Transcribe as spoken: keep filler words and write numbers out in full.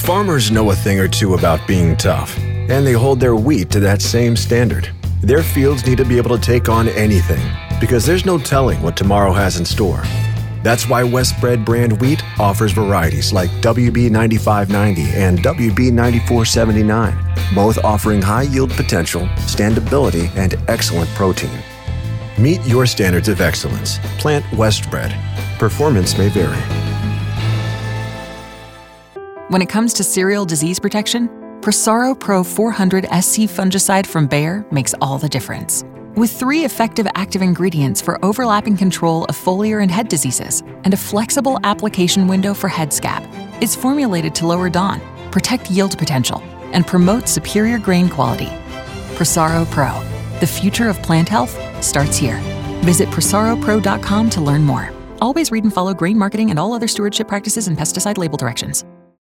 Farmers know a thing or two about being tough, and they hold their wheat to that same standard. Their fields need to be able to take on anything, because there's no telling what tomorrow has in store. That's why Westbred brand wheat offers varieties like W B ninety-five ninety and W B ninety-four seventy-nine, both offering high yield potential, standability, and excellent protein. Meet your standards of excellence. Plant Westbred. Performance may vary. When it comes to cereal disease protection, Prosaro Pro four hundred S C fungicide from Bayer makes all the difference. With three effective active ingredients for overlapping control of foliar and head diseases and a flexible application window for head scab, it's formulated to lower D O N, protect yield potential, and promote superior grain quality. Prosaro Pro. The future of plant health starts here. Visit prosaro pro dot com to learn more. Always read and follow grain marketing and all other stewardship practices and pesticide label directions.